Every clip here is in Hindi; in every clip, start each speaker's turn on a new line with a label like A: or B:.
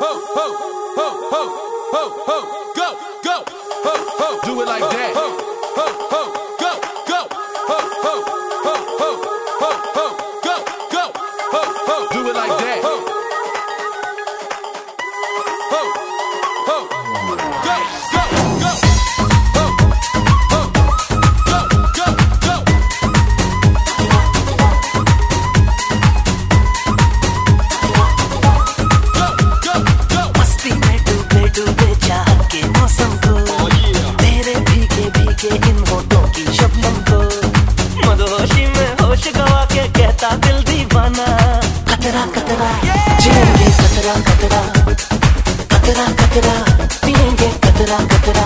A: Do it like that. Go, go. Go. Do it like that. Go.
B: इन होठों की शबनम को मदहोशी में होश गवा के कहता दिल दीवाना कतरा कतरा जिएंगे कतरा कतरा कतरा कतरा पिएंगे कतरा कतरा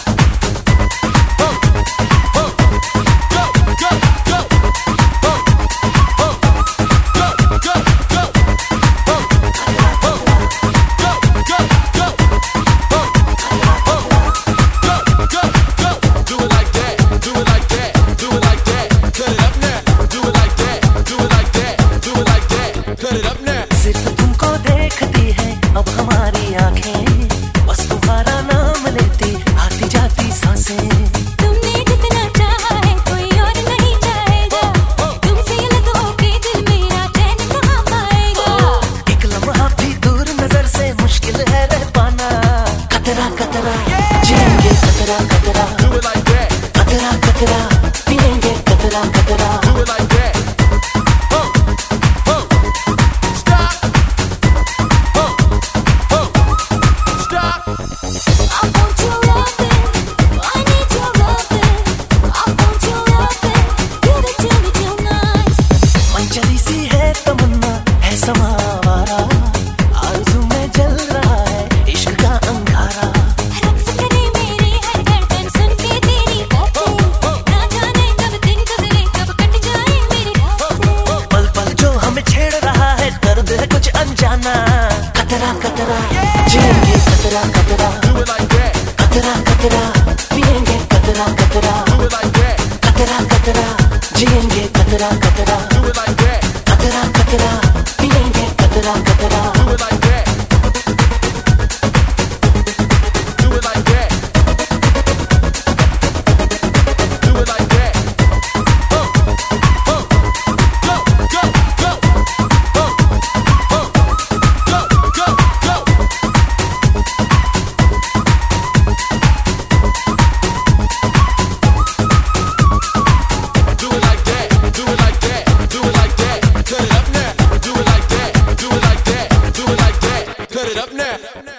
B: सिर्फ तुमको देखती है अब हमारी आंखें, बस तुम्हारा नाम लेती आती जाती सांसें।
C: तुमने जितना चाहा है कोई और नहीं चाहेगा, तुमसे अलग होके दिल मेरा चैन कहाँ पाएगा।
B: एक लम्हा भी दूर नजर से मुश्किल है रह पाना कतरा कतरा जिएंगे कतरा कतरा कतरा कतरा पिएंगे कतरा कतरा। चली सी है तमन्ना है समावारा, आरज़ू में जल रहा है इश्क का अंगारा।
C: रक्स करे मेरी हर धड़कन सुन के तेरी बातें, ना जाने कब दिन गुजरे कब कट जाए मेरे रास्ते।
B: पल पल जो हमें छेड़ रहा है दर्द है कुछ अनजाना कतरा कतरा जिएंगे कतरा कतरा कतरा कतरा पिएंगे कतरा कतरा कतरा कतरा जिएंगे कतरा कतरा कतरा कतरा पिएंगे कतरा कतरा।
A: Cut it up now.